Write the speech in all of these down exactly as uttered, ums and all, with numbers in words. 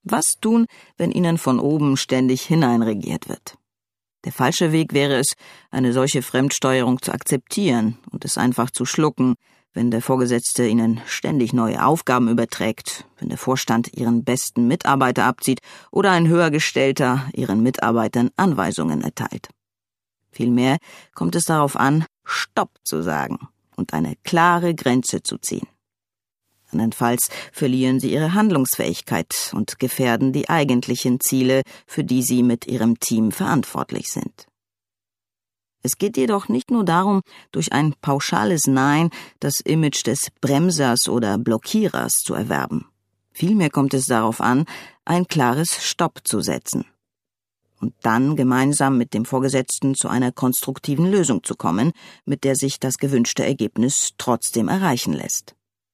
Was tun, wenn Ihnen von oben ständig hineinregiert wird? Der falsche Weg wäre es, eine solche Fremdsteuerung zu akzeptieren und es einfach zu schlucken, wenn der Vorgesetzte Ihnen ständig neue Aufgaben überträgt, wenn der Vorstand Ihren besten Mitarbeiter abzieht oder ein Höhergestellter Ihren Mitarbeitern Anweisungen erteilt. Vielmehr kommt es darauf an, Stopp zu sagen und eine klare Grenze zu ziehen. Andernfalls verlieren Sie Ihre Handlungsfähigkeit und gefährden die eigentlichen Ziele, für die Sie mit Ihrem Team verantwortlich sind. Es geht jedoch nicht nur darum, durch ein pauschales Nein das Image des Bremsers oder Blockierers zu erwerben. Vielmehr kommt es darauf an, ein klares Stopp zu setzen und dann gemeinsam mit dem Vorgesetzten zu einer konstruktiven Lösung zu kommen, mit der sich das gewünschte Ergebnis trotzdem erreichen lässt.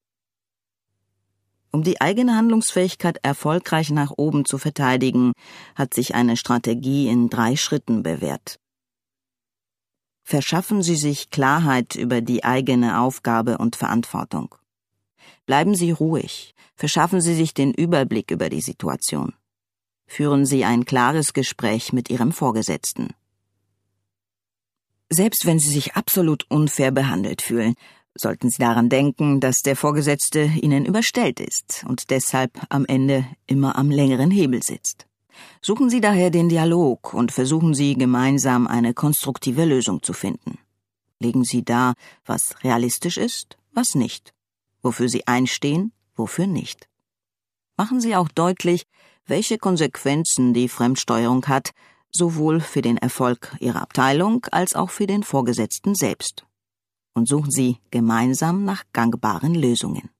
Um die eigene Handlungsfähigkeit erfolgreich nach oben zu verteidigen, hat sich eine Strategie in drei Schritten bewährt. Verschaffen Sie sich Klarheit über die eigene Aufgabe und Verantwortung. Bleiben Sie ruhig, verschaffen Sie sich den Überblick über die Situation. Führen Sie ein klares Gespräch mit Ihrem Vorgesetzten. Selbst wenn Sie sich absolut unfair behandelt fühlen, sollten Sie daran denken, dass der Vorgesetzte Ihnen überstellt ist und deshalb am Ende immer am längeren Hebel sitzt. Suchen Sie daher den Dialog und versuchen Sie gemeinsam eine konstruktive Lösung zu finden. Legen Sie dar, was realistisch ist, was nicht, wofür Sie einstehen, wofür nicht. Machen Sie auch deutlich, welche Konsequenzen die Fremdsteuerung hat, sowohl für den Erfolg Ihrer Abteilung als auch für den Vorgesetzten selbst. Und suchen Sie gemeinsam nach gangbaren Lösungen.